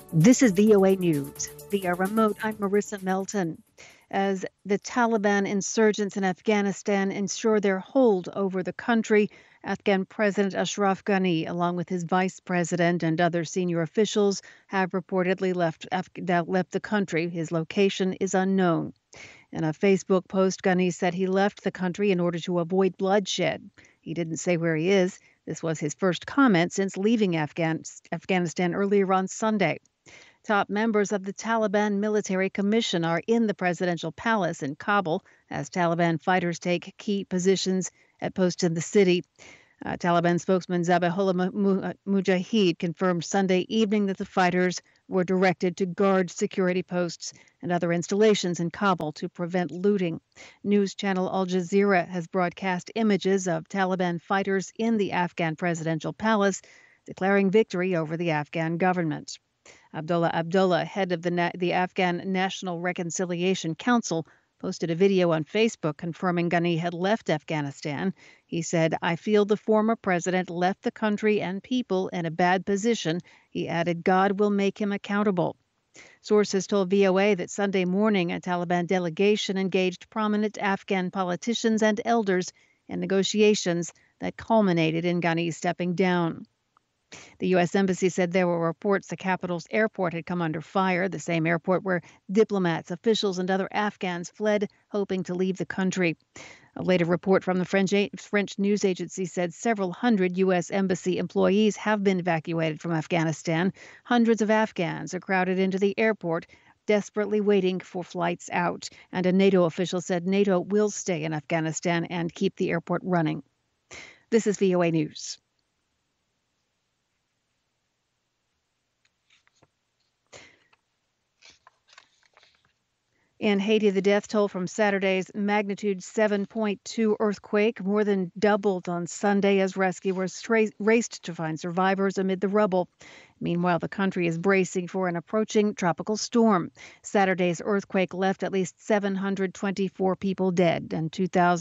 This is VOA News. Via remote, I'm Marissa Melton. As the Taliban insurgents in Afghanistan ensure their hold over the country, Afghan President Ashraf Ghani, along with his vice president and other senior officials, have reportedly left the country. His location is unknown. In a Facebook post, Ghani said he left the country in order to avoid bloodshed. He didn't say where he is. This was his first comment since leaving Afghanistan earlier on Sunday. Top members of the Taliban Military Commission are in the presidential palace in Kabul as Taliban fighters take key positions at posts in the city. Taliban spokesman Zabihullah Mujahid confirmed Sunday evening that the fighters were directed to guard security posts and other installations in Kabul to prevent looting. News channel Al Jazeera has broadcast images of Taliban fighters in the Afghan presidential palace, declaring victory over the Afghan government. Abdullah Abdullah, head of the Afghan National Reconciliation Council, posted a video on Facebook confirming Ghani had left Afghanistan. He said, "I feel the former president left the country and people in a bad position." He added, "God will make him accountable." Sources told VOA that Sunday morning a Taliban delegation engaged prominent Afghan politicians and elders in negotiations that culminated in Ghani stepping down. The U.S. Embassy said there were reports the capital's airport had come under fire, the same airport where diplomats, officials, and other Afghans fled, hoping to leave the country. A later report from the French news agency said several hundred U.S. Embassy employees have been evacuated from Afghanistan. Hundreds of Afghans are crowded into the airport, desperately waiting for flights out. And a NATO official said NATO will stay in Afghanistan and keep the airport running. This is VOA News. In Haiti, the death toll from Saturday's magnitude 7.2 earthquake more than doubled on Sunday as rescuers raced to find survivors amid the rubble. Meanwhile, the country is bracing for an approaching tropical storm. Saturday's earthquake left at least 724 people dead and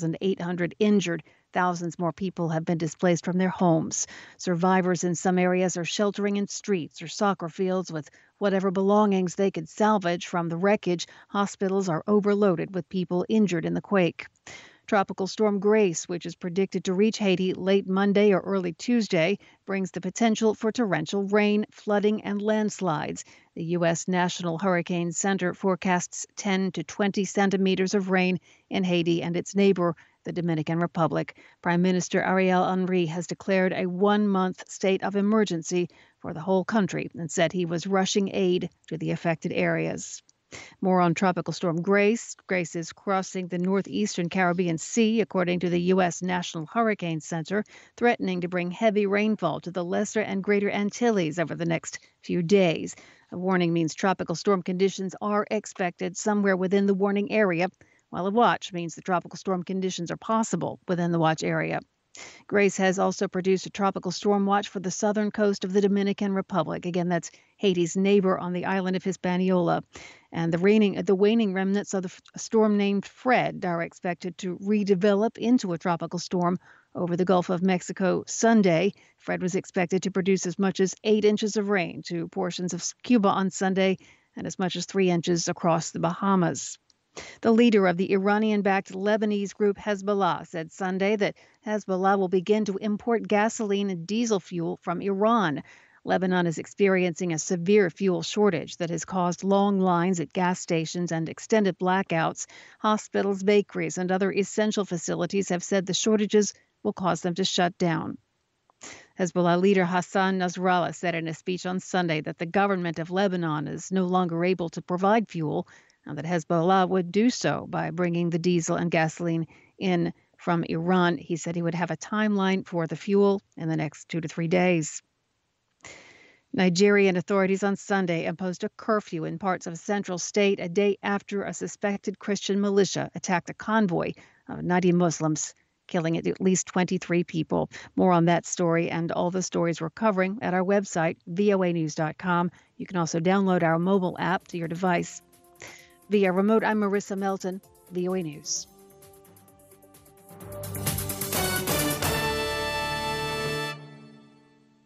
2,800 injured. Thousands more people have been displaced from their homes. Survivors in some areas are sheltering in streets or soccer fields with whatever belongings they could salvage from the wreckage. Hospitals are overloaded with people injured in the quake. Tropical storm Grace, which is predicted to reach Haiti late Monday or early Tuesday, brings the potential for torrential rain, flooding, and landslides. The U.S. National Hurricane Center forecasts 10 to 20 centimeters of rain in Haiti and its neighbor, the Dominican Republic. Prime Minister Ariel Henry has declared a 1-month state of emergency for the whole country and said he was rushing aid to the affected areas. More on Tropical Storm Grace. Grace is crossing the northeastern Caribbean Sea, according to the U.S. National Hurricane Center, threatening to bring heavy rainfall to the Lesser and Greater Antilles over the next few days. A warning means tropical storm conditions are expected somewhere within the warning area, while a watch means the tropical storm conditions are possible within the watch area. Grace has also produced a tropical storm watch for the southern coast of the Dominican Republic. Again, that's Haiti's neighbor on the island of Hispaniola. And the waning remnants of the storm named Fred are expected to redevelop into a tropical storm over the Gulf of Mexico Sunday. Fred was expected to produce as much as 8 inches of rain to portions of Cuba on Sunday and as much as 3 inches across the Bahamas. The leader of the Iranian-backed Lebanese group Hezbollah said Sunday that Hezbollah will begin to import gasoline and diesel fuel from Iran. Lebanon is experiencing a severe fuel shortage that has caused long lines at gas stations and extended blackouts. Hospitals, bakeries, and other essential facilities have said the shortages will cause them to shut down. Hezbollah leader Hassan Nasrallah said in a speech on Sunday that the government of Lebanon is no longer able to provide fuel, and that Hezbollah would do so by bringing the diesel and gasoline in from Iran. He said he would have a timeline for the fuel in the next 2 to 3 days. Nigerian authorities on Sunday imposed a curfew in parts of a central state a day after a suspected Christian militia attacked a convoy of 90 Muslims, killing at least 23 people. More on that story and all the stories we're covering at our website, voanews.com. You can also download our mobile app to your device. Via remote, I'm Marissa Melton, VOA News.